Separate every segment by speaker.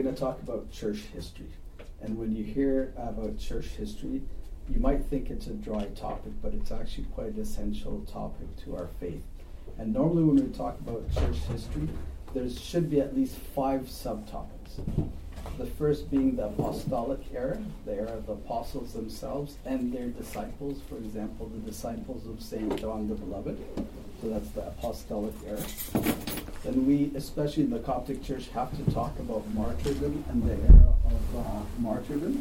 Speaker 1: going to talk about church history. And when you hear about church history, you might think it's a dry topic, but it's actually quite an essential topic to our faith. And normally when we talk about church history, there should be at least 5 subtopics. The first being the apostolic era, the era of the apostles themselves and their disciples. For example, the disciples of St. John the Beloved. So that's the apostolic era. Then we, especially in the Coptic Church, have to talk about martyrdom and the era of martyrdom.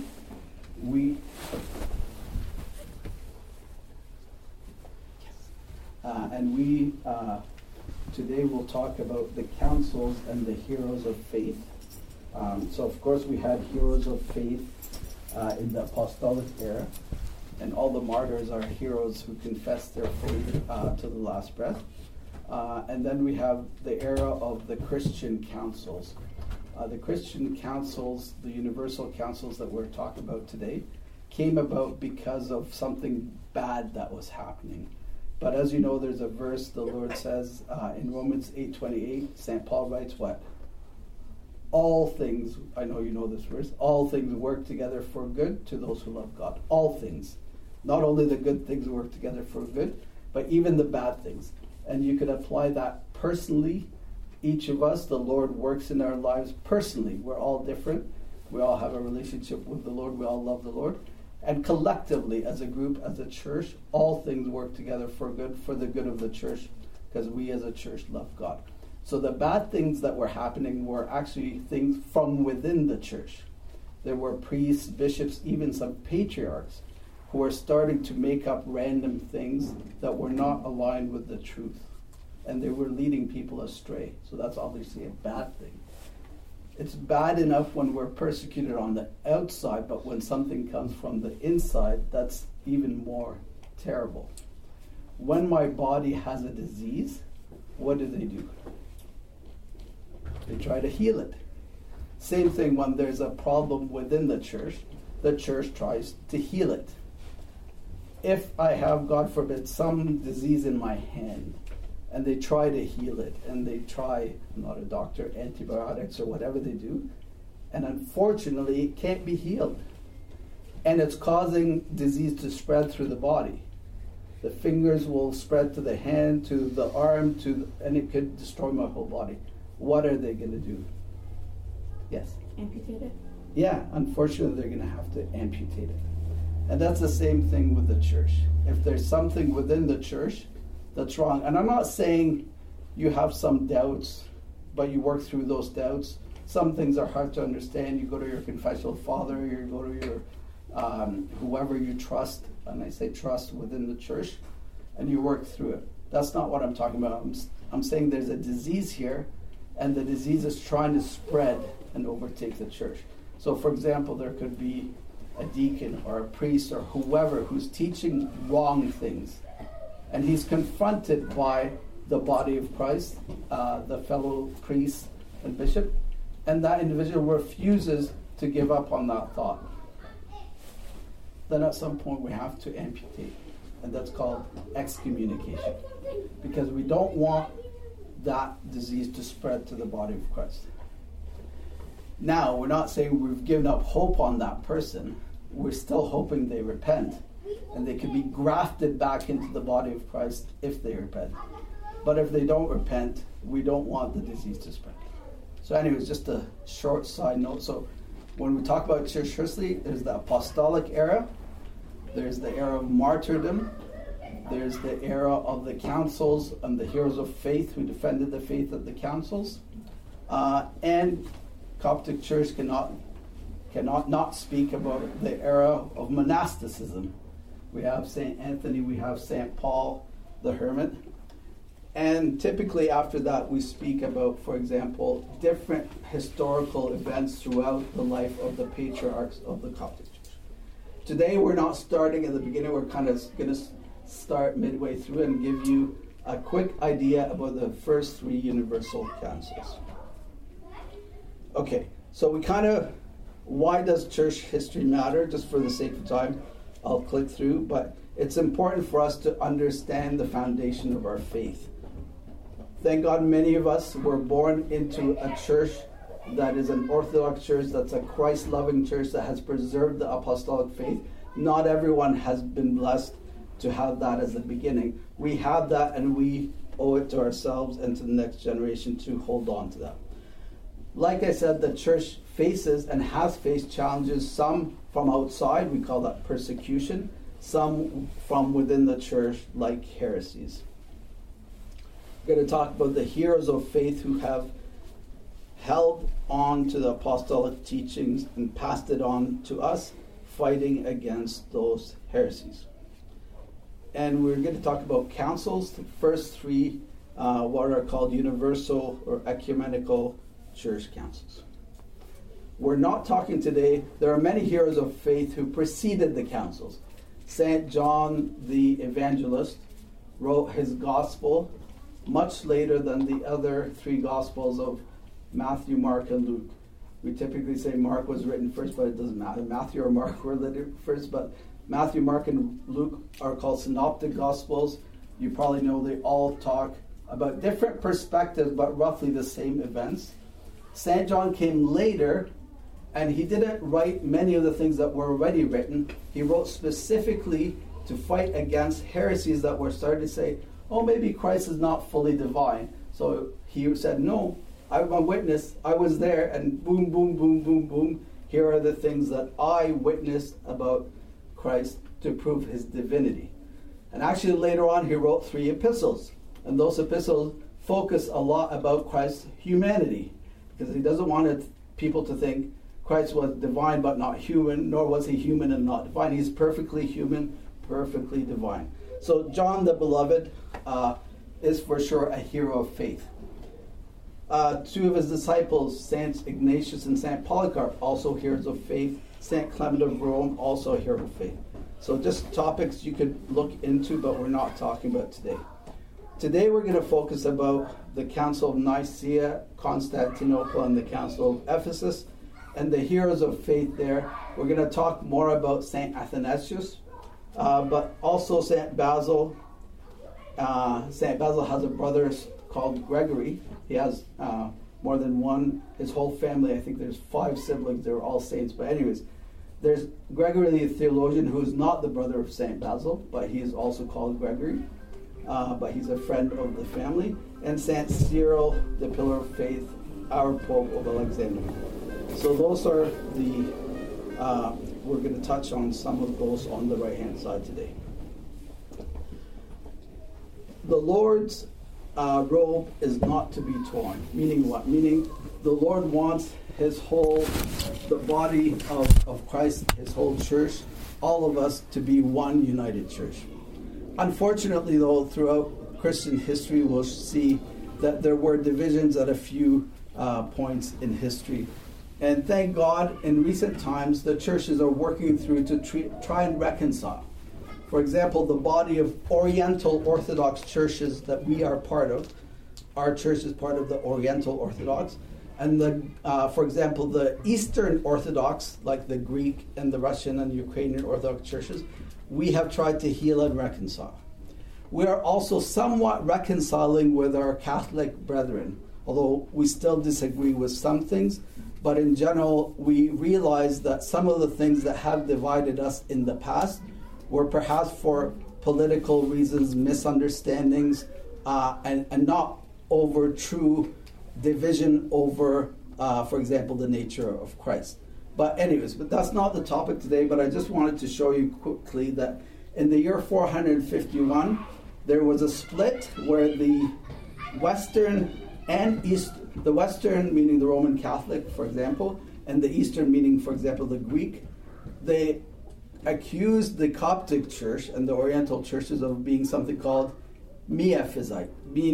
Speaker 1: Today we'll talk about the councils and the heroes of faith. So of course we had heroes of faith in the apostolic era, and all the martyrs are heroes who confess their faith to the last breath. And then we have the era of the Christian councils. The Christian councils, the universal councils that we're talking about today, came about because of something bad that was happening. But as you know, there's a verse the Lord says in Romans 8:28, St. Paul writes what? All things, I know you know this verse, all things work together for good to those who love God. All things. Not only the good things work together for good, but even the bad things. And you could apply that personally. Each of us, the Lord works in our lives personally. We're all different. We all have a relationship with the Lord. We all love the Lord. And collectively, as a group, as a church, all things work together for good, for the good of the church, because we as a church love God. So the bad things that were happening were actually things from within the church. There were priests, bishops, even some patriarchs who were starting to make up random things that were not aligned with the truth. And they were leading people astray. So that's obviously a bad thing. It's bad enough when we're persecuted on the outside, but when something comes from the inside, that's even more terrible. When my body has a disease, what do? They try to heal it. Same thing when there's a problem within the church tries to heal it. If I have, God forbid, some disease in my hand, and they try to heal it, and they try, I'm not a doctor, antibiotics or whatever they do, and unfortunately it can't be healed. And it's causing disease to spread through the body. The fingers will spread to the hand, to the arm, and it could destroy my whole body. What are they going to do? Yes?
Speaker 2: Amputate it?
Speaker 1: Yeah, unfortunately they're going to have to amputate it. And that's the same thing with the church. If there's something within the church that's wrong, and I'm not saying you have some doubts, but you work through those doubts. Some things are hard to understand. You go to your confessional father, you go to your whoever you trust, and I say trust within the church, and you work through it. That's not what I'm talking about. I'm saying there's a disease here, and the disease is trying to spread and overtake the church. So, for example, there could be a deacon or a priest or whoever who's teaching wrong things, and he's confronted by the body of Christ, the fellow priest and bishop, and that individual refuses to give up on that thought. Then at some point we have to amputate, and that's called excommunication, because we don't want that disease to spread to the body of Christ. Now, we're not saying we've given up hope on that person. We're still hoping they repent, and they can be grafted back into the body of Christ if they repent. But if they don't repent, we don't want the disease to spread. So anyways, just a short side note. So when we talk about church history, there's the apostolic era, there's the era of martyrdom, there's the era of the councils and the heroes of faith who defended the faith at the councils. And Coptic Church cannot not speak about the era of monasticism. We have St. Anthony, we have St. Paul the Hermit. And typically after that we speak about, for example, different historical events throughout the life of the patriarchs of the Coptic Church. Today we're not starting at the beginning, we're kind of going to start midway through and give you a quick idea about the first 3 universal councils. Okay, so we why does church history matter? Just for the sake of time, I'll click through, but it's important for us to understand the foundation of our faith. Thank God many of us were born into a church that is an Orthodox church, that's a Christ-loving church that has preserved the apostolic faith. Not everyone has been blessed to have that as the beginning. We have that, and we owe it to ourselves and to the next generation to hold on to that. Like I said, the church faces and has faced challenges, some from outside, we call that persecution, some from within the church, like heresies. We're going to talk about the heroes of faith who have held on to the apostolic teachings and passed it on to us, fighting against those heresies. And we're going to talk about councils, the first three, what are called universal or ecumenical church councils. We're not talking today, there are many heroes of faith who preceded the councils. St. John the Evangelist wrote his gospel much later than the other three gospels of Matthew, Mark, and Luke. We typically say Mark was written first, but it doesn't matter. Matthew or Mark were written first, but Matthew, Mark, and Luke are called synoptic gospels. You probably know they all talk about different perspectives, but roughly the same events. St. John came later, and he didn't write many of the things that were already written. He wrote specifically to fight against heresies that were starting to say, oh, maybe Christ is not fully divine. So he said, no, I'm a witness. I was there, and boom, boom, boom, boom, boom. Here are the things that I witnessed about Christ to prove his divinity. And actually later on he wrote 3 epistles. And those epistles focus a lot about Christ's humanity, because he doesn't want people to think Christ was divine but not human, nor was he human and not divine. He's perfectly human, perfectly divine. So John the Beloved is for sure a hero of faith. 2 of his disciples, Saints Ignatius and Saint Polycarp, also heroes of faith. Saint Clement of Rome, also a hero of faith. So just topics you could look into, but we're not talking about today. Today we're going to focus about the Council of Nicaea, Constantinople, and the Council of Ephesus, and the heroes of faith there. We're going to talk more about Saint Athanasius, but also Saint Basil. Saint Basil has a brother called Gregory. He has more than one. His whole family, I think there's 5 siblings. They're all saints. But anyways, there's Gregory the theologian, who is not the brother of Saint Basil, but he is also called Gregory. But he's a friend of the family. And Saint Cyril, the pillar of faith, our Pope of Alexandria. So those are the, we're going to touch on some of those on the right-hand side today. The Lord's robe is not to be torn. Meaning what? Meaning the Lord wants his whole, the body of Christ, his whole church, all of us to be one united church. Unfortunately, though, throughout Christian history, we'll see that there were divisions at a few points in history. And thank God, in recent times, the churches are working through to try and reconcile. For example, the body of Oriental Orthodox churches that we are part of, our church is part of the Oriental Orthodox, and for example, the Eastern Orthodox, like the Greek and the Russian and Ukrainian Orthodox churches, we have tried to heal and reconcile. We are also somewhat reconciling with our Catholic brethren, although we still disagree with some things. But in general, we realize that some of the things that have divided us in the past were perhaps for political reasons, misunderstandings, and not over true division over, for example, the nature of Christ. But anyways, but that's not the topic today, but I just wanted to show you quickly that in the year 451, there was a split where the Western and East, the Western meaning the Roman Catholic, for example, and the Eastern meaning, for example, the Greek, they accused the Coptic Church and the Oriental churches of being something called Miaphysite,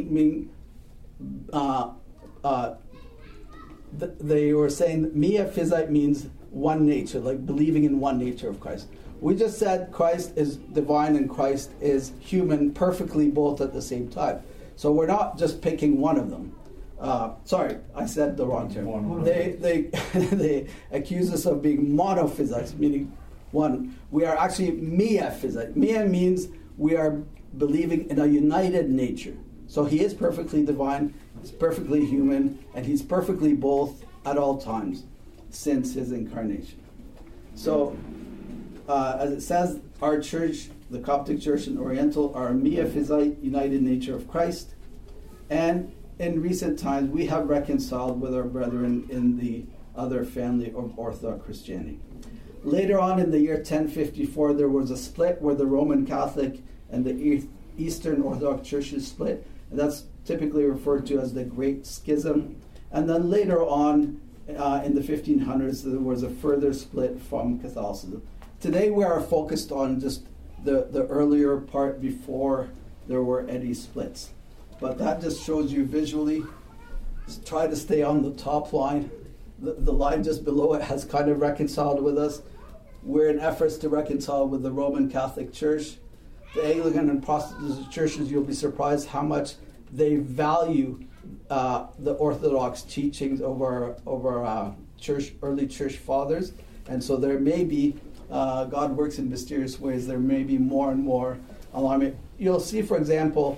Speaker 1: they were saying that Miaphysite means one nature, like believing in one nature of Christ. We just said Christ is divine and Christ is human perfectly both at the same time. So we're not just picking one of them. Sorry, I said the wrong term. They accuse us of being monophysites, meaning one. We are actually miaphysite. Mia means we are believing in a united nature. So he is perfectly divine, he's perfectly human, and he's perfectly both at all times since his incarnation. So, as it says, our church, the Coptic Church in Oriental, are a Miaphysite, united nature of Christ. And in recent times, we have reconciled with our brethren in the other family of Orthodox Christianity. Later on in the year 1054, there was a split where the Roman Catholic and the Eastern Orthodox churches split. And that's typically referred to as the Great Schism. And then later on, in the 1500s, there was a further split from Catholicism. Today, we are focused on just the earlier part before there were any splits. But that just shows you visually. Just try to stay on the top line. The line just below it has kind of reconciled with us. We're in efforts to reconcile with the Roman Catholic Church. The Anglican and Protestant churches, you'll be surprised how much they value the Orthodox teachings over early church fathers. And so there may be, God works in mysterious ways, there may be more and more alignment. You'll see, for example,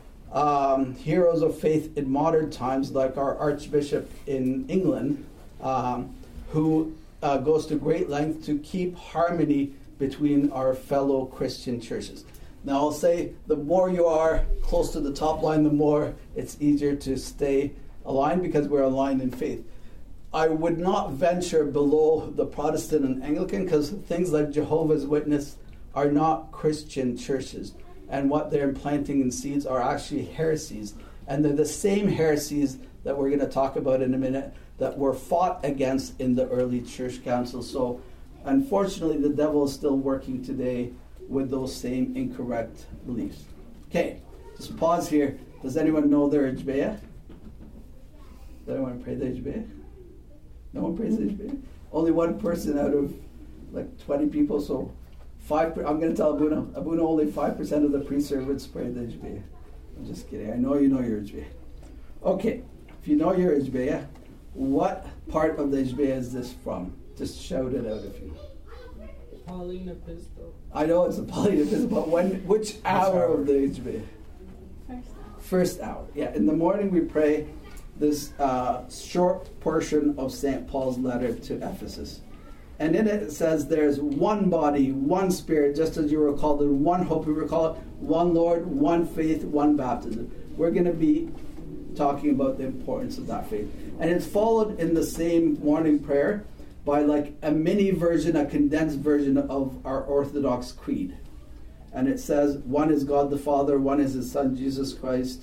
Speaker 1: heroes of faith in modern times, like our Archbishop in England, who goes to great length to keep harmony between our fellow Christian churches. Now, I'll say the more you are close to the top line, the more it's easier to stay aligned because we're aligned in faith. I would not venture below the Protestant and Anglican because things like Jehovah's Witness are not Christian churches. And what they're implanting in seeds are actually heresies. And they're the same heresies that we're going to talk about in a minute that were fought against in the early church councils. So, unfortunately, the devil is still working today with those same incorrect beliefs. Okay, just pause here. Does anyone know their Ijbeah? Does anyone pray the Ijbeah? No one prays the Ijbeah? Only one person out of like 20 people, so 5. I'm going to tell Abuna only 5% of the pre-servants pray the Ijbeah. I'm just kidding. I know you know your Ijbeah. Okay, if you know your Ijbeah, what part of the Ijbeah is this from? Just shout it out if you.
Speaker 2: Pauline Epistle.
Speaker 1: I know it's a Pauline Epistle, but which hour of the Ijbeah? First hour. Yeah, in the morning we pray this short portion of St. Paul's letter to Ephesus. And in it says there's one body, one spirit, just as you were called in one hope, we were called one Lord, one faith, one baptism. We're going to be talking about the importance of that faith. And it's followed in the same morning prayer by like a mini version, a condensed version of our Orthodox creed. And it says, one is God the Father, one is His Son, Jesus Christ,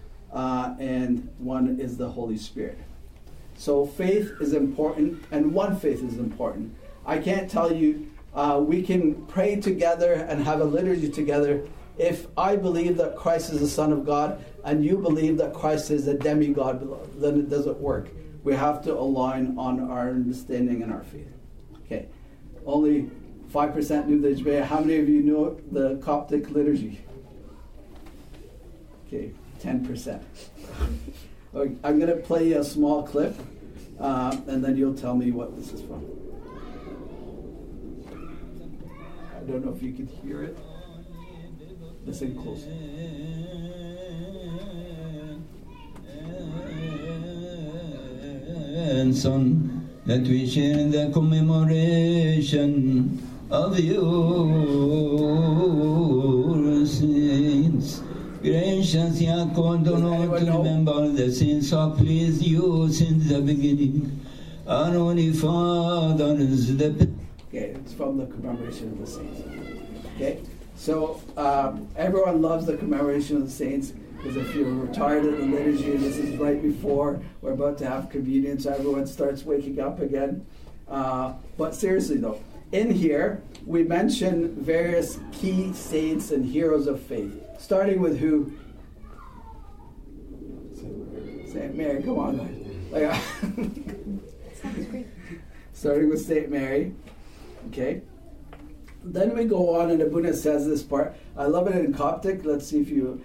Speaker 1: and one is the Holy Spirit. So faith is important, and one faith is important. I can't tell you, we can pray together and have a liturgy together if I believe that Christ is the Son of God and you believe that Christ is a demigod, then it doesn't work. We have to align on our understanding and our faith. Okay, only 5% knew the Ijbeah. How many of you know the Coptic liturgy? Okay, 10%. I'm going to play a small clip, and then you'll tell me what this is from. I don't know if you can hear it. Listen closely.
Speaker 3: And Son, that we share in the commemoration of your saints. Gracious Yaakov, the Lord, to remember the saints who pleased you since the beginning. Our Holy Fathers,
Speaker 1: Okay, it's from the commemoration of the saints. Okay, so everyone loves the commemoration of the saints. Because if you're retired at the liturgy, and this is right before we're about to have communion, so everyone starts waking up again. But seriously though, in here, we mention various key saints and heroes of faith. Starting with who? St. Mary, come on guys. Starting with St. Mary. Okay. Then we go on, and Abuna says this part. I love it in Coptic. Let's see if you.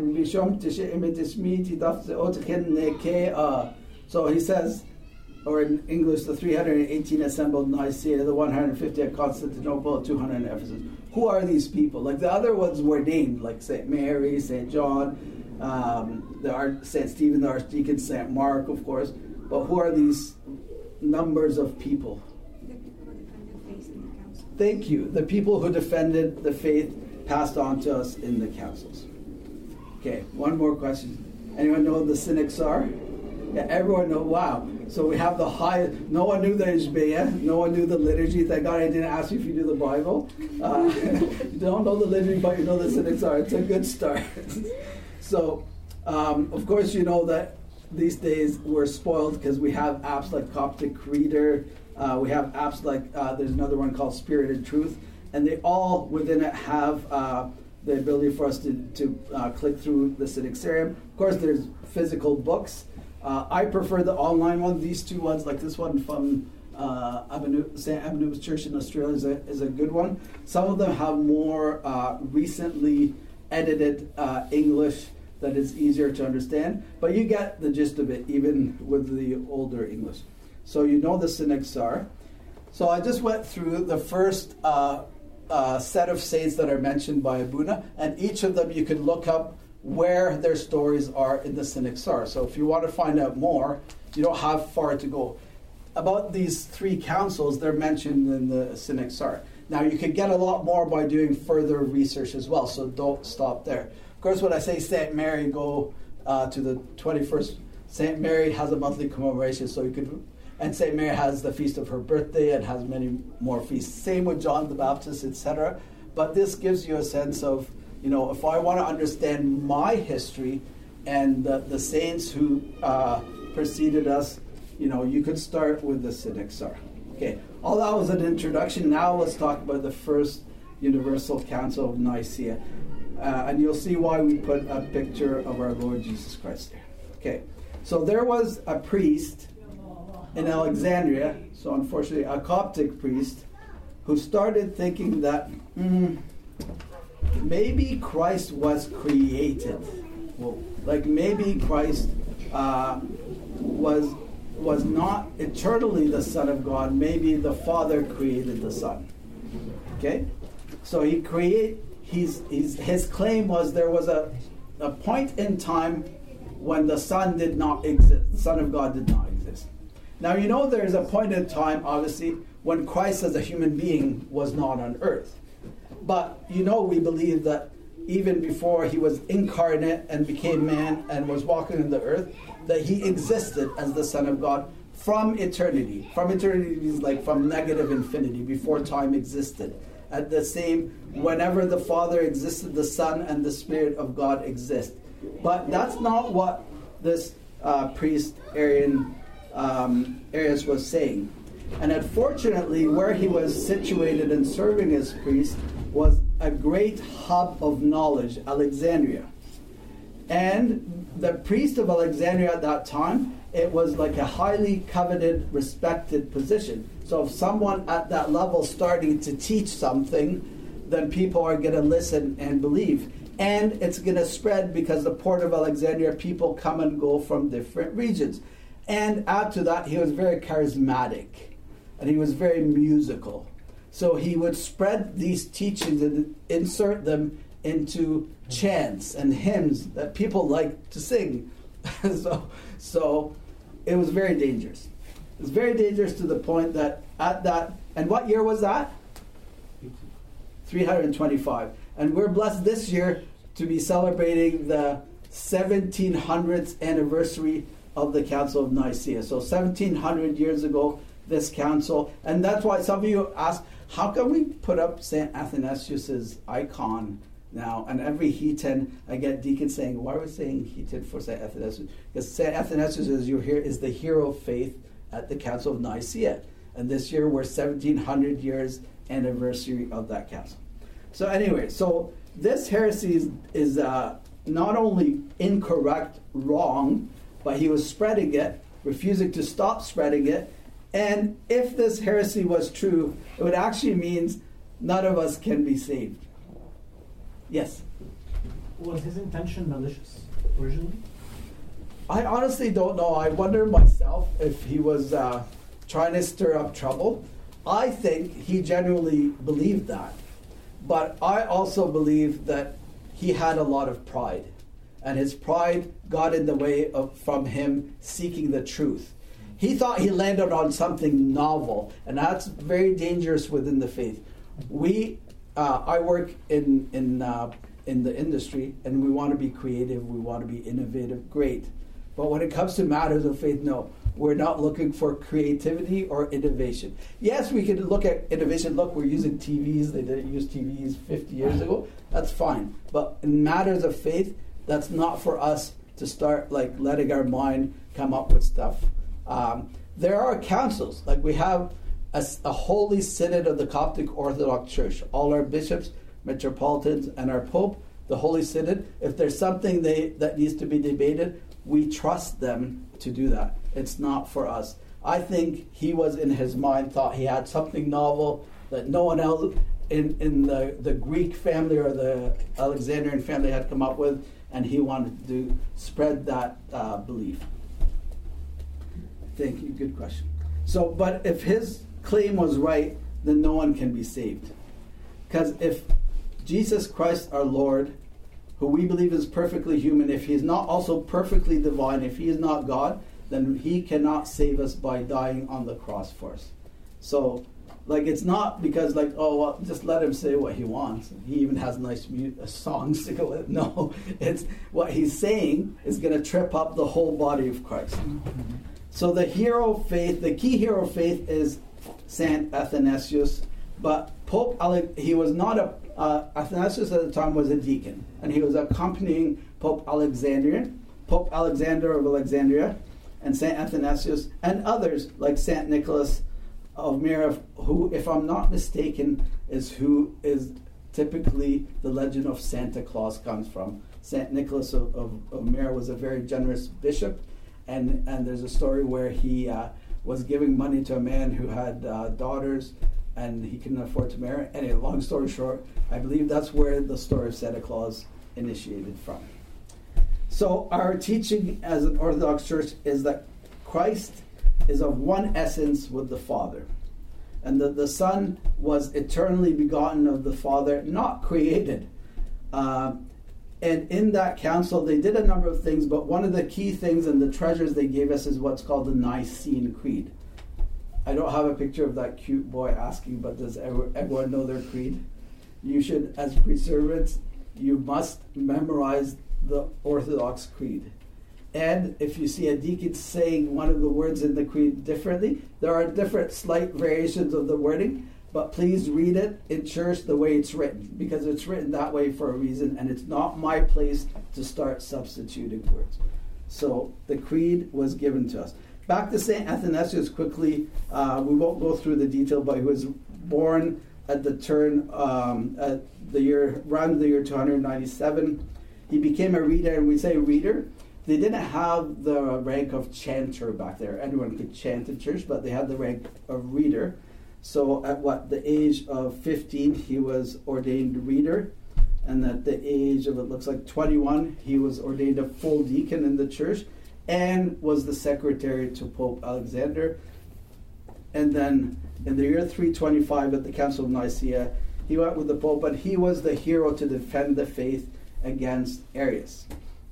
Speaker 1: So he says, or in English, the 318 assembled in Nicaea, the 150 at Constantinople, 200 in Ephesus. Who are these people? Like the other ones were named, like St. Mary, St. John, St. Stephen the Archdeacon, St. Mark, of course. But who are these numbers of people.
Speaker 4: The people who defended faith in the council.
Speaker 1: Thank you. The people who defended the faith passed on to us in the councils. Okay, one more question. Anyone know who the cynics are? Yeah, everyone know. Wow. So we have the high. No one knew the Ishbea. No one knew the liturgy. Thank God I didn't ask you if you knew the Bible. You don't know the liturgy, but you know the cynics are. It's a good start. So, of course, you know that these days we're spoiled because we have apps like Coptic Reader. We have apps like there's another one called Spirited Truth, and they all within it have the ability for us to click through the Synaxarium. Of course, there's physical books. I prefer the online one. These two ones, like this one from St. Abenu's Church in Australia, is a good one. Some of them have more recently edited English that is easier to understand, but you get the gist of it even with the older English. So you know the Synaxar. So I just went through the first set of saints that are mentioned by Abuna, and each of them you could look up where their stories are in the Synaxar. So if you want to find out more, you don't have far to go. About these three councils, they're mentioned in the Synaxar. Now you could get a lot more by doing further research as well, so don't stop there. Of course, when I say St. Mary, go to the 21st. St. Mary has a monthly commemoration, so you could, and St. Mary has the feast of her birthday and has many more feasts. Same with John the Baptist, etc. But this gives you a sense of, you know, if I want to understand my history and the saints who preceded us, you know, you could start with the Synaxar. Okay, all that was an introduction. Now let's talk about the First Universal Council of Nicaea. And you'll see why we put a picture of our Lord Jesus Christ there. Okay, so there was a priest in Alexandria, so unfortunately a Coptic priest, who started thinking that maybe Christ was created. Well, like maybe Christ was not eternally the Son of God. Maybe the Father created the Son. Okay, so his claim was there was a point in time when the Son did not exist. The Son of God did not exist. Now you know there's a point in time, obviously, when Christ as a human being was not on earth. But you know we believe that even before he was incarnate and became man and was walking in the earth, that he existed as the Son of God from eternity. From eternity means like from negative infinity, before time existed. At the same, whenever the Father existed, the Son and the Spirit of God exist. But that's not what this priest Arius was saying. And unfortunately, where he was situated and serving as priest was a great hub of knowledge, Alexandria. And the priest of Alexandria at that time, it was like a highly coveted, respected position. So if someone at that level starting to teach something, then people are going to listen and believe. And it's going to spread because the port of Alexandria, people come and go from different regions. And add to that, he was very charismatic. And he was very musical. So he would spread these teachings and insert them into chants and hymns that people like to sing. So it was very dangerous. It was very dangerous to the point that at that, and what year was that? 325. And we're blessed this year to be celebrating the 1700th anniversary of the Council of Nicaea. So 1700 years ago, this council, and that's why some of you ask, how can we put up St. Athanasius's icon now? And every Heaton, I get deacons saying, why are we saying Heaton for St. Athanasius? Because St. Athanasius, as you hear, is the hero of faith at the Council of Nicaea. And this year we're 1700 years anniversary of that council. So anyway, so this heresy is not only incorrect, wrong, but he was spreading it, refusing to stop spreading it. And if this heresy was true, it would actually mean none of us can be saved. Yes?
Speaker 5: Was his intention malicious originally?
Speaker 1: I honestly don't know. I wonder myself if he was trying to stir up trouble. I think he genuinely believed that. But I also believe that he had a lot of pride. And his pride got in the way from him seeking the truth. he thought he landed on something novel, and that's very dangerous within the faith. I work in the industry, and we want to be creative, we want to be innovative, great. But when it comes to matters of faith, no, we're not looking for creativity or innovation. Yes, we could look at innovation. Look, we're using TVs. They didn't use TVs 50 years ago. That's fine. But in matters of faith, that's not for us to start like letting our mind come up with stuff. There are councils. Like we have a holy synod of the Coptic Orthodox Church. All our bishops, metropolitans, and our Pope, the Holy Synod, if there's something that needs to be debated, we trust them to do that. It's not for us. I think he was in his mind, thought he had something novel that no one else in the Greek family or the Alexandrian family had come up with, and he wanted to spread that belief. Thank you. Good question. So, but if his claim was right, then no one can be saved. Because if Jesus Christ our Lord, who we believe is perfectly human, if he is not also perfectly divine, if he is not God, then he cannot save us by dying on the cross for us. So, like, it's not because, like, oh, well, just let him say what he wants. He even has nice songs to go with. No, it's what he's saying is going to trip up the whole body of Christ. So the hero of faith, the key hero of faith is Saint Athanasius, but Pope he was not Athanasius at the time was a deacon, and he was accompanying Pope Alexander of Alexandria, and Saint Athanasius, and others like Saint Nicholas of Myra, who, if I'm not mistaken, is typically the legend of Santa Claus comes from. Saint Nicholas of Myra was a very generous bishop, and there's a story where he was giving money to a man who had daughters, and he couldn't afford to marry. Anyway, long story short, I believe that's where the story of Santa Claus initiated from. So our teaching as an Orthodox Church is that Christ is of one essence with the Father, and that the Son was eternally begotten of the Father, not created. And in that council, they did a number of things, but one of the key things and the treasures they gave us is what's called the Nicene Creed. I don't have a picture of that cute boy asking, but does everyone know their creed? You should, as pre-servants, you must memorize the Orthodox Creed. And if you see a deacon saying one of the words in the creed differently, there are different slight variations of the wording, but please read it in church the way it's written, because it's written that way for a reason, and it's not my place to start substituting words. So the creed was given to us. Back to St. Athanasius quickly. We won't go through the detail, but he was born at the turn around the year 297. He became a reader, and we say reader. They didn't have the rank of chanter back there. Anyone could chant in church, but they had the rank of reader. So at the age of 15, he was ordained reader. And at the age of, it looks like 21, he was ordained a full deacon in the church and was the secretary to Pope Alexander. And then in the year 325 at the Council of Nicaea, he went with the Pope, but he was the hero to defend the faith against Arius.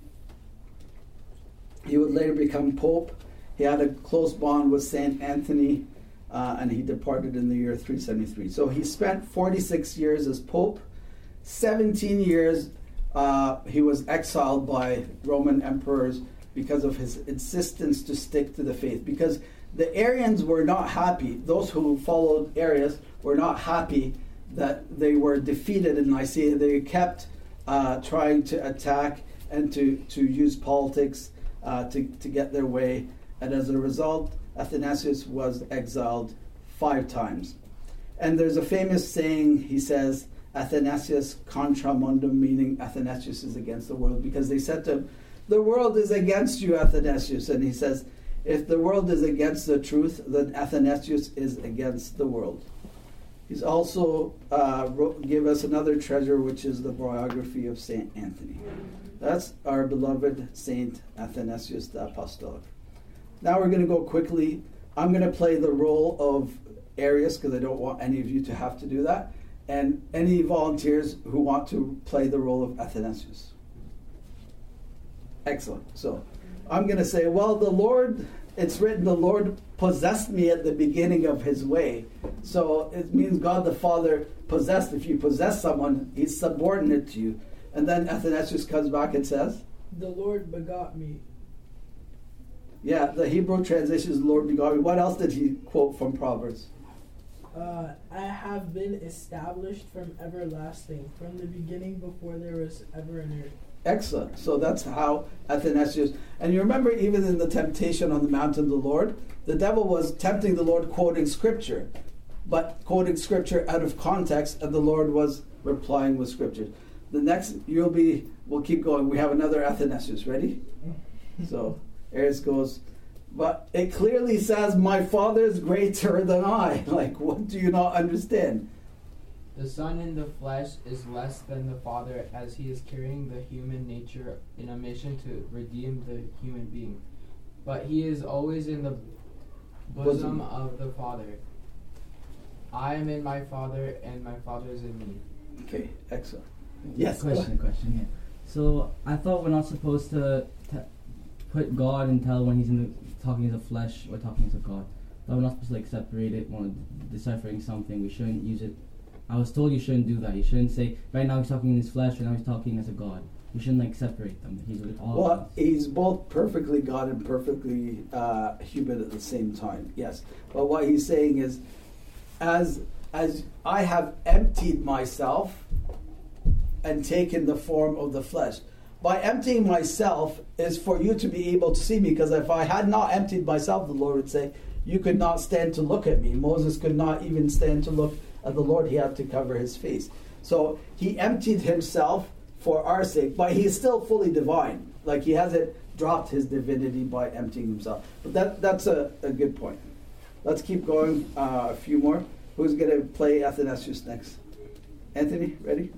Speaker 1: He would later become Pope. He had a close bond with St. Anthony, and he departed in the year 373. So he spent 46 years as Pope. 17 years he was exiled by Roman emperors because of his insistence to stick to the faith. Because the Arians were not happy. Those who followed Arius were not happy that they were defeated in Nicaea. They kept trying to attack and to use politics to get their way. And as a result, Athanasius was exiled 5 times. And there's a famous saying, he says, Athanasius contra mundum, meaning Athanasius is against the world, because they said to him, the world is against you, Athanasius. And he says, if the world is against the truth, then Athanasius is against the world. He's also gave us another treasure, which is the biography of St. Anthony. That's our beloved St. Athanasius the Apostolic. Now we're going to go quickly. I'm going to play the role of Arius, because I don't want any of you to have to do that. And any volunteers who want to play the role of Athanasius. Excellent. So I'm going to say, well, the Lord it's written, the Lord possessed me at the beginning of his way. So it means God the Father possessed. If you possess someone, he's subordinate to you. And then Athanasius comes back and says,
Speaker 2: the Lord begot me.
Speaker 1: yeah, the Hebrew translation is Lord begot me. What else did he quote from Proverbs?
Speaker 2: I have been established from everlasting, from the beginning before there was ever an earth.
Speaker 1: Excellent. So that's how Athanasius. And you remember, even in the temptation on the mountain of the Lord, the devil was tempting the Lord quoting Scripture, but quoting Scripture out of context, and the Lord was replying with Scripture. The next, we'll keep going. We have another Athanasius. Ready? So, Aries goes, but it clearly says, my Father is greater than I. Like, what do you not understand?
Speaker 6: The Son in the flesh is less than the Father, as he is carrying the human nature in a mission to redeem the human being. But he is always in the bosom of the Father. I am in my Father, and my Father is in me.
Speaker 1: Okay, excellent. Yes.
Speaker 7: Question. Yeah. So I thought we're not supposed to put God and tell when he's talking as a flesh or talking as a God. That we're not supposed to like separate it when deciphering something. We shouldn't use it. I was told you shouldn't do that. You shouldn't say right now he's talking in his flesh, right now he's talking as a God. You shouldn't like separate them. He's all.
Speaker 1: Well, he's both perfectly God and perfectly human at the same time. Yes, but what he's saying is, as I have emptied myself and taken the form of the flesh. By emptying myself is for you to be able to see me, because if I had not emptied myself, the Lord would say, you could not stand to look at me. Moses could not even stand to look at the Lord. He had to cover his face. So he emptied himself for our sake, but he is still fully divine. Like, he hasn't dropped his divinity by emptying himself. But that's a good point. Let's keep going. A few more. Who's going to play Athanasius next? Anthony, ready?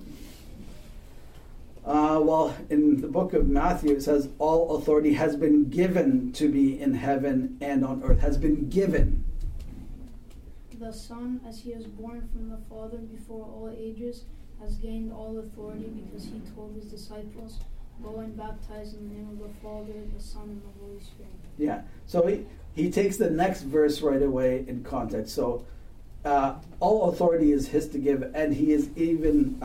Speaker 1: Well, in the book of Matthew, it says, all authority has been given to me in heaven and on earth. Has been given.
Speaker 8: The Son, as he is born from the Father before all ages, has gained all authority, because he told his disciples, go and baptize in the name of the Father, the Son, and the Holy Spirit.
Speaker 1: Yeah. So he takes the next verse right away in context. So all authority is his to give, and he is even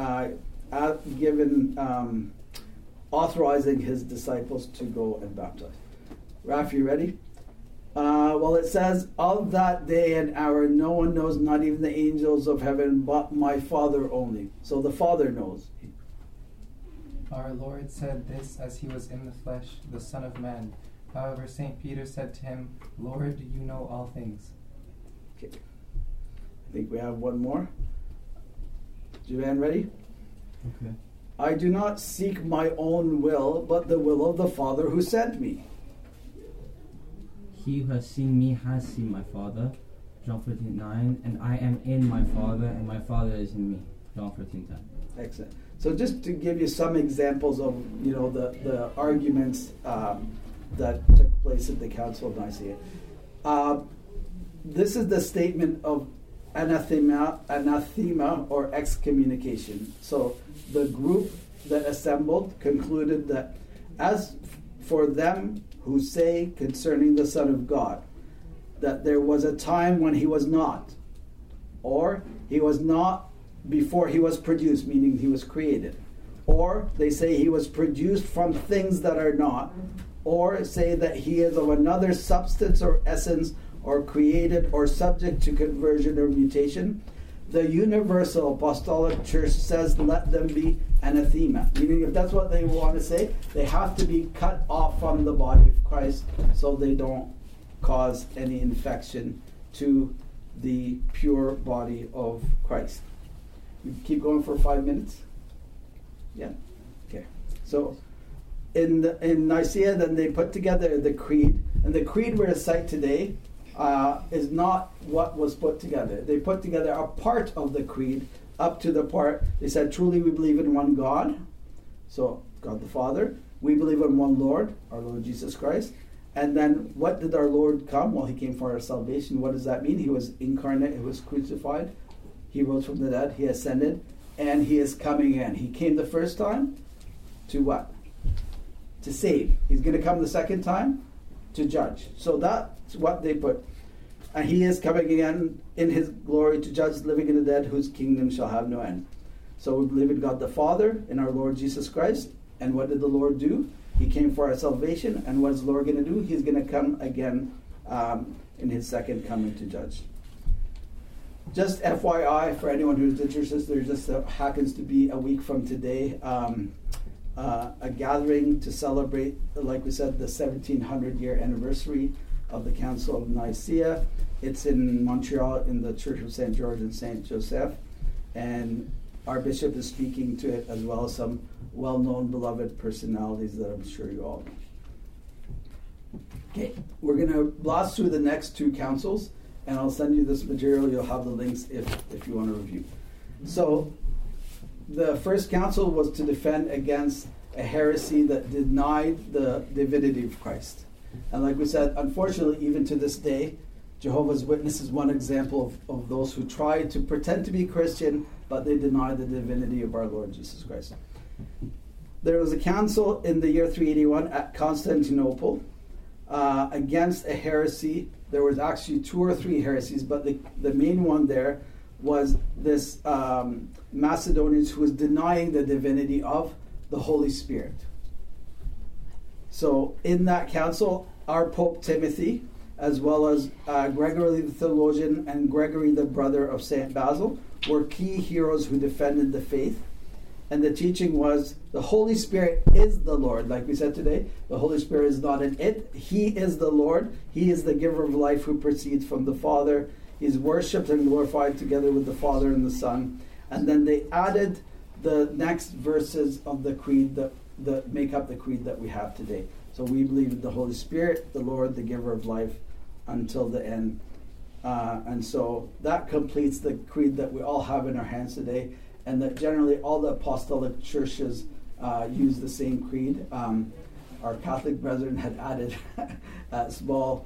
Speaker 1: authorizing his disciples to go and baptize. Raph, you ready? Well, it says, of that day and hour no one knows, not even the angels of heaven, but my Father only. So the Father knows.
Speaker 9: Our Lord said this as he was in the flesh, the Son of Man. However, St. Peter said to him, Lord, you know all things.
Speaker 1: Okay. I think we have one more. Joanne, ready?
Speaker 7: Okay.
Speaker 1: I do not seek my own will, but the will of the Father who sent me.
Speaker 7: He who has seen me has seen my Father. John 14:9. And I am in my Father, and my Father is in me. John 14:10.
Speaker 1: Excellent. So just to give you some examples of the arguments that took place at the Council of Nicaea. This is the statement of anathema or excommunication. So the group that assembled concluded that as for them who say concerning the Son of God, that there was a time when he was not, or he was not before he was produced, meaning he was created, or they say he was produced from things that are not, or say that he is of another substance or essence, or created or subject to conversion or mutation, the Universal Apostolic Church says let them be anathema. Meaning, if that's what they want to say, they have to be cut off from the body of Christ so they don't cause any infection to the pure body of Christ. You keep going for 5 minutes? Yeah? Okay. So, in Nicaea, then they put together the creed, and the creed we're to cite today is not what was put together. They put together a part of the creed up to the part, they said, truly we believe in one God, so God the Father. We believe in one Lord, our Lord Jesus Christ. And then what did our Lord come? Well, he came for our salvation. What does that mean? He was incarnate, he was crucified, he rose from the dead, he ascended, and he is coming in. He came the first time to what? To save. He's going to come the second time to judge. So that's what they put. And he is coming again in his glory to judge the living and the dead, whose kingdom shall have no end. So we believe in God the Father, in our Lord Jesus Christ. And what did the Lord do? He came for our salvation. And what is the Lord going to do? He's going to come again in his second coming to judge. Just FYI, for anyone who's interested, there just happens to be a week from today a gathering to celebrate, like we said, the 1700-year anniversary of the Council of Nicaea. It's in Montreal in the Church of St. George and St. Joseph. And our bishop is speaking to it, as well as some well-known, beloved personalities that I'm sure you all know. Okay, we're going to blast through the next two councils, and I'll send you this material. You'll have the links if you want to review. So the first council was to defend against a heresy that denied the divinity of Christ. And like we said, unfortunately, even to this day, Jehovah's Witness is one example of those who try to pretend to be Christian, but they deny the divinity of our Lord Jesus Christ. There was a council in the year 381 at Constantinople against a heresy. There was actually 2 or 3 heresies, but the main one there was this Macedonian who was denying the divinity of the Holy Spirit. So in that council, our Pope Timothy, as well as Gregory the theologian and Gregory the brother of St. Basil, were key heroes who defended the faith. And the teaching was the Holy Spirit is the Lord. Like we said today, the Holy Spirit is not an it. He is the Lord. He is the giver of life who proceeds from the Father. He is worshipped and glorified together with the Father and the Son. And then they added the next verses of the creed that make up the creed that we have today. So we believe in the Holy Spirit, the Lord, the giver of life, until the end. And so that completes the creed that we all have in our hands today, and that generally all the apostolic churches use the same creed. Our Catholic brethren had added a small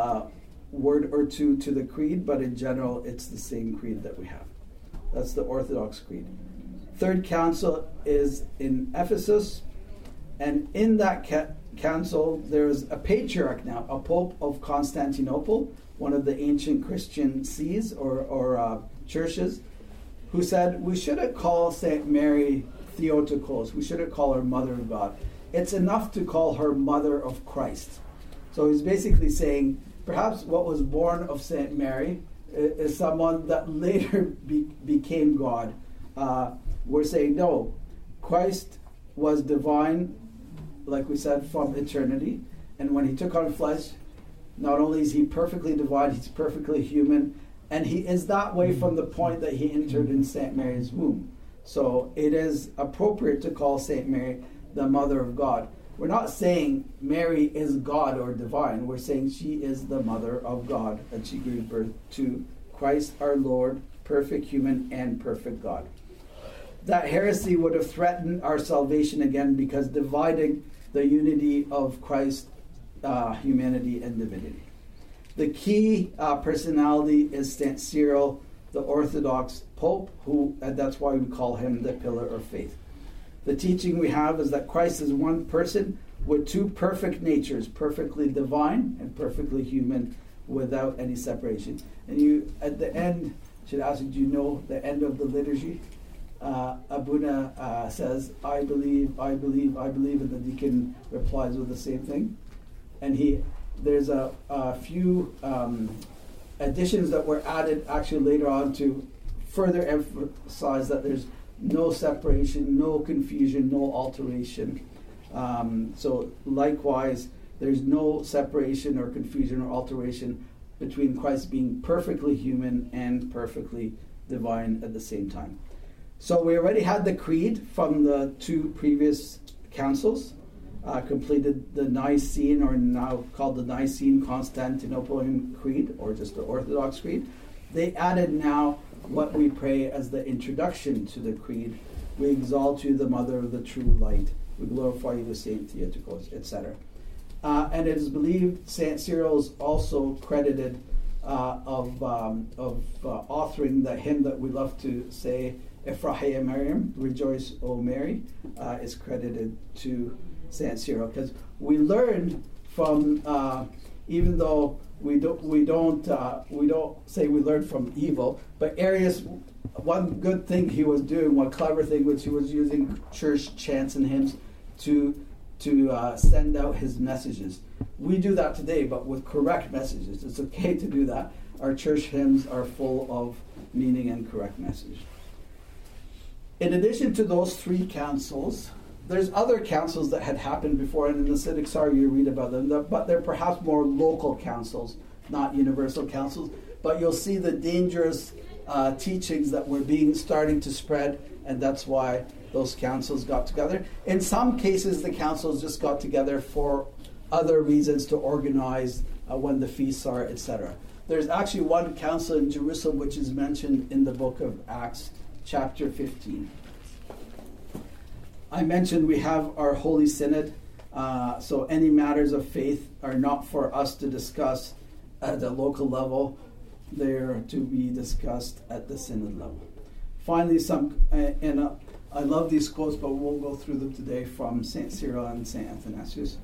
Speaker 1: word or two to the creed, but in general it's the same creed that we have. That's the Orthodox creed. Third council is in Ephesus, and in that council there's a patriarch now, a Pope of Constantinople, one of the ancient Christian sees or churches, who said we shouldn't call St. Mary Theotokos, we shouldn't call her Mother of God. It's enough to call her Mother of Christ. So he's basically saying perhaps what was born of St. Mary is someone that later became God. We're saying no, Christ was divine, like we said, from eternity, and when he took on flesh, not only is he perfectly divine, he's perfectly human, and he is that way from the point that he entered in St. Mary's womb. So it is appropriate to call St. Mary the Mother of God. We're not saying Mary is God or divine. We're saying she is the Mother of God, and she gave birth to Christ our Lord, perfect human and perfect God. That heresy would have threatened our salvation again, because dividing the unity of Christ, humanity and divinity. The key personality is St. Cyril, the Orthodox Pope, that's why we call him the pillar of faith. The teaching we have is that Christ is one person with 2 perfect natures, perfectly divine and perfectly human, without any separation. And you, at the end, should ask you, do you know the end of the liturgy? Abuna says, I believe, I believe, I believe, and the deacon replies with the same thing. And there's a few additions that were added actually later on to further emphasize that there's no separation, no confusion, no alteration. So likewise, there's no separation or confusion or alteration between Christ being perfectly human and perfectly divine at the same time. So we already had the creed from the 2 previous councils, completed the Nicene, or now called the Nicene Constantinopolitan Creed, or just the Orthodox Creed. They added now what we pray as the introduction to the creed. We exalt you, the Mother of the true light. We glorify you, the Saint Theotokos, etc. And it is believed St. Cyril is also credited of authoring the hymn that we love to say, Ephraim Miriam, Rejoice, O Mary, is credited to St. Cyril. Because we learned from even though we don't say we learn from evil, but Arius, one good thing he was doing, one clever thing, was he was using church chants and hymns to send out his messages. We do that today, but with correct messages. It's okay to do that. Our church hymns are full of meaning and correct message. In addition to those three councils, there's other councils that had happened before, and in the Synod you read about them, but they're perhaps more local councils, not universal councils. But you'll see the dangerous teachings that were starting to spread, and that's why those councils got together. In some cases, the councils just got together for other reasons, to organize when the feasts are, etc. There's actually one council in Jerusalem which is mentioned in the book of Acts, chapter 15. I mentioned we have our Holy Synod, so any matters of faith are not for us to discuss at the local level. They're to be discussed at the Synod level. Finally, I love these quotes, but we won't go through them today, from St. Cyril and St. Athanasius.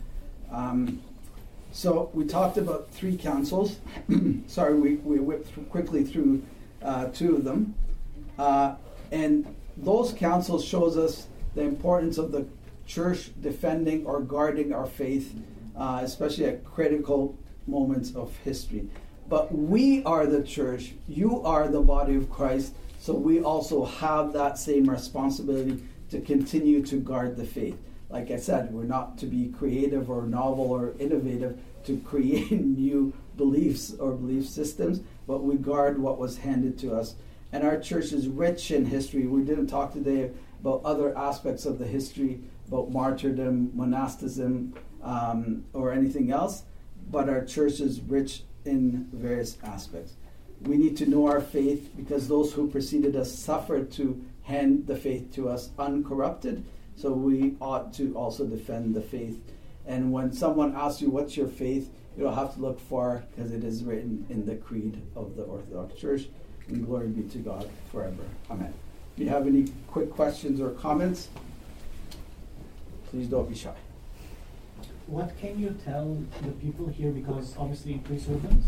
Speaker 1: So we talked about three councils. Sorry, we whipped quickly through two of them. And those councils shows us the importance of the church defending or guarding our faith, especially at critical moments of history. But we are the church. You are the body of Christ. So we also have that same responsibility to continue to guard the faith. Like I said, we're not to be creative or novel or innovative to create new beliefs or belief systems, but we guard what was handed to us. And our church is rich in history. We didn't talk today about other aspects of the history, about martyrdom, monasticism, or anything else, but our church is rich in various aspects. We need to know our faith, because those who preceded us suffered to hand the faith to us uncorrupted, so we ought to also defend the faith. And when someone asks you, what's your faith, you don't have to look far, because it is written in the creed of the Orthodox Church. And glory be to God forever. Amen. If you have any quick questions or comments, please don't be shy.
Speaker 5: What can you tell the people here, because obviously pre-servants,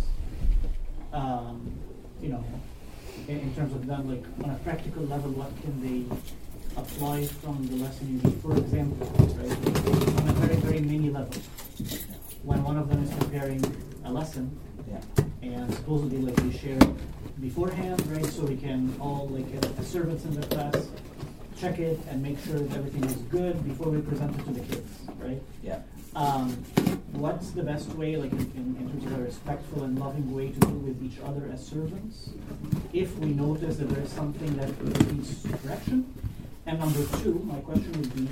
Speaker 5: in terms of them, like on a practical level, what can they apply from the lesson you give? For example, right, on a very, very mini level, when one of them is preparing a lesson, and supposedly like they share beforehand, right, so we can all, like as servants in the class, check it and make sure that everything is good before we present it to the kids, right?
Speaker 1: Yeah.
Speaker 5: What's the best way, like in terms of a respectful and loving way to deal with each other as servants, if we notice that there is something that needs correction? And number two, my question would be,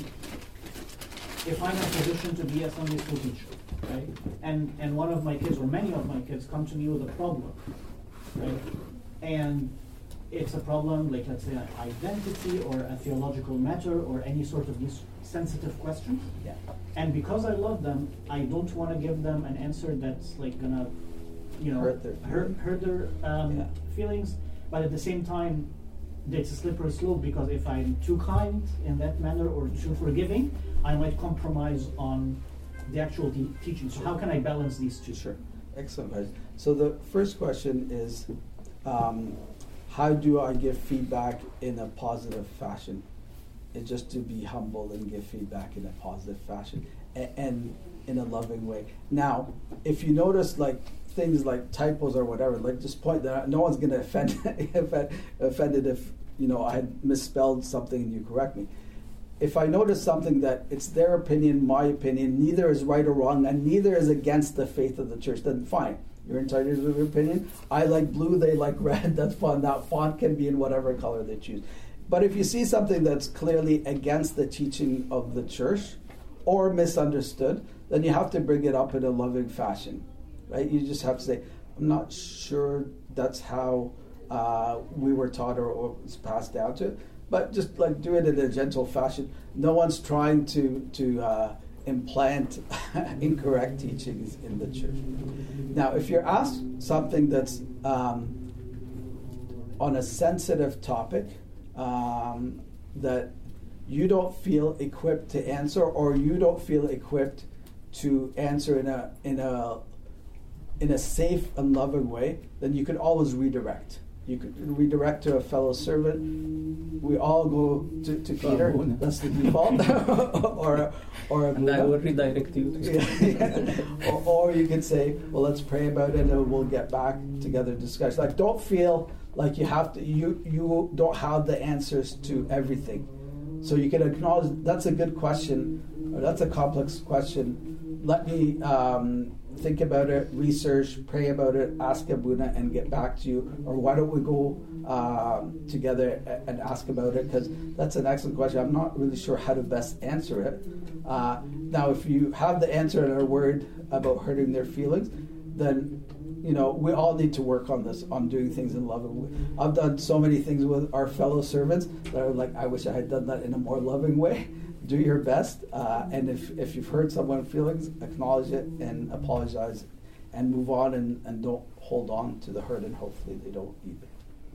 Speaker 5: if I'm in a position to be a Sunday school teacher, right, and one of my kids or many of my kids come to me with a problem, right, and it's a problem, like let's say an identity or a theological matter or any sort of these sensitive questions.
Speaker 1: Yeah.
Speaker 5: And because I love them, I don't want to give them an answer that's like gonna, hurt their feelings. But at the same time, it's a slippery slope, because if I'm too kind in that manner or too forgiving, I might compromise on the actual teaching. So how can I balance these two?
Speaker 1: Sure. Excellent. So the first question is, how do I give feedback in a positive fashion? It's just to be humble and give feedback in a positive fashion and in a loving way. Now, if you notice like things like typos or whatever, like just point that out. No one's going to offended if I had misspelled something and you correct me. If I notice something that it's their opinion, my opinion, neither is right or wrong, and neither is against the faith of the church, then fine. You're entitled to your opinion. I like blue, they like red. That's fine. That font can be in whatever color they choose. But if you see something that's clearly against the teaching of the church or misunderstood, then you have to bring it up in a loving fashion, right? You just have to say, I'm not sure that's how we were taught or was passed down to, but just like do it in a gentle fashion. No one's trying to implant incorrect teachings in the church. Now, if you're asked something that's on a sensitive topic, that you don't feel equipped to answer, or you don't feel equipped to answer in a safe and loving way, then you can always redirect. You could redirect to a fellow servant. We all go to Peter. That's the default. or
Speaker 7: and I will redirect you.
Speaker 1: or you could say, well, let's pray about it and we'll get back together to discuss. Like, don't feel like you have to. You don't have the answers to everything. So you can acknowledge that's a good question, or that's a complex question. Let me think about it, research, pray about it, ask Abuna, and get back to you. Or why don't we go together and ask about it? Because that's an excellent question. I'm not really sure how to best answer it. Now, if you have the answer and are worried about hurting their feelings, then we all need to work on this, on doing things in loving way. I've done so many things with our fellow servants that are like, I wish I had done that in a more loving way. Do your best, and if you've hurt someone's feelings, acknowledge it and apologize, and move on, and don't hold on to the hurt, and hopefully they don't either.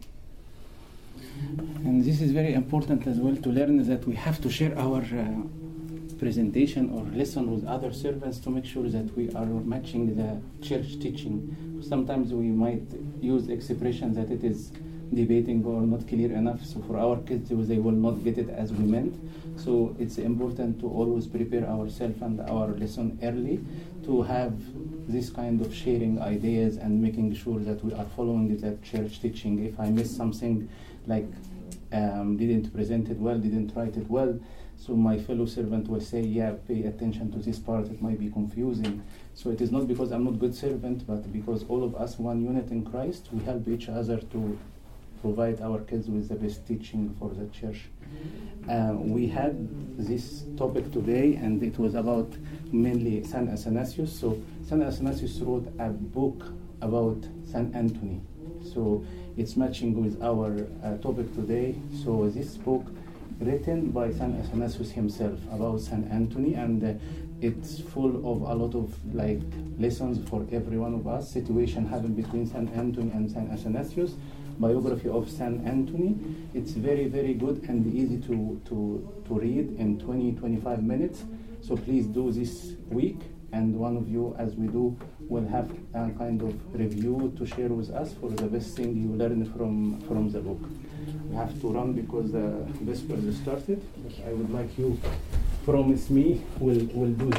Speaker 10: And this is very important as well, to learn that we have to share our presentation or lesson with other servants to make sure that we are matching the church teaching. Sometimes we might use expressions that it is debating or not clear enough, so for our kids they will not get it as we meant. So it's important to always prepare ourselves and our lesson early to have this kind of sharing ideas and making sure that we are following the church teaching. If I miss something, like didn't present it well, didn't write it well, so my fellow servant will say, yeah, pay attention to this part, it might be confusing. So it is not because I'm not good servant, but because all of us, one unit in Christ, we help each other to provide our kids with the best teaching for the church. We had this topic today, and it was about mainly Saint Athanasius. So Saint Athanasius wrote a book about Saint Anthony. So it's matching with our topic today. So this book, written by Saint Athanasius himself about Saint Anthony, and it's full of a lot of lessons for every one of us. Situation happened between Saint Anthony and Saint Athanasius. Biography of Saint Anthony. It's very, very good and easy to read in 20-25 minutes. So please do this week, and one of you, as we do, will have a kind of review to share with us for the best thing you learned from the book. We have to run because the Vespers started. I would like you promise me we'll do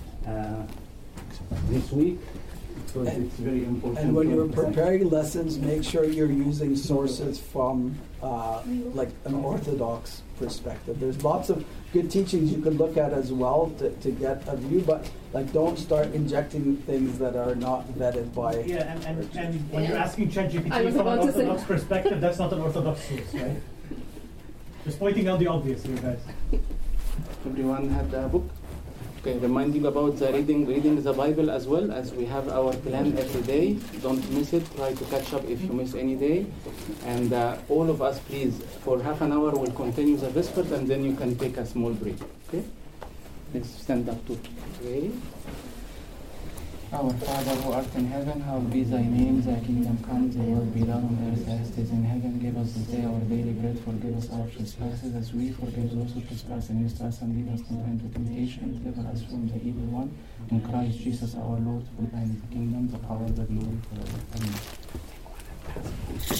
Speaker 10: this week. It's very important.
Speaker 1: And when you're preparing lessons, make sure you're using sources from an Orthodox perspective. There's lots of good teachings you can look at as well to get a view, but don't start injecting things that are not vetted by.
Speaker 5: Yeah, and when you're asking ChatGPT from an Orthodox perspective, that's not an Orthodox source, right? Just pointing out the obvious here, guys.
Speaker 10: Everyone had a book? Okay, reminding about the reading the Bible as well, as we have our plan every day. Don't miss it. Try to catch up if you miss any day. And all of us, please, for half an hour, we'll continue the Vespers, and then you can take a small break. Okay? Let's stand up to pray. Our Father who art in heaven, hallowed be thy name, thy kingdom come, thy will be done on earth as it is in heaven. Give us this day our daily bread, forgive us our trespasses as we forgive those who trespass against us, and lead us not into temptation, deliver us from the evil one. In Christ Jesus our Lord, for thine is the kingdom, the power, the glory forever. Amen.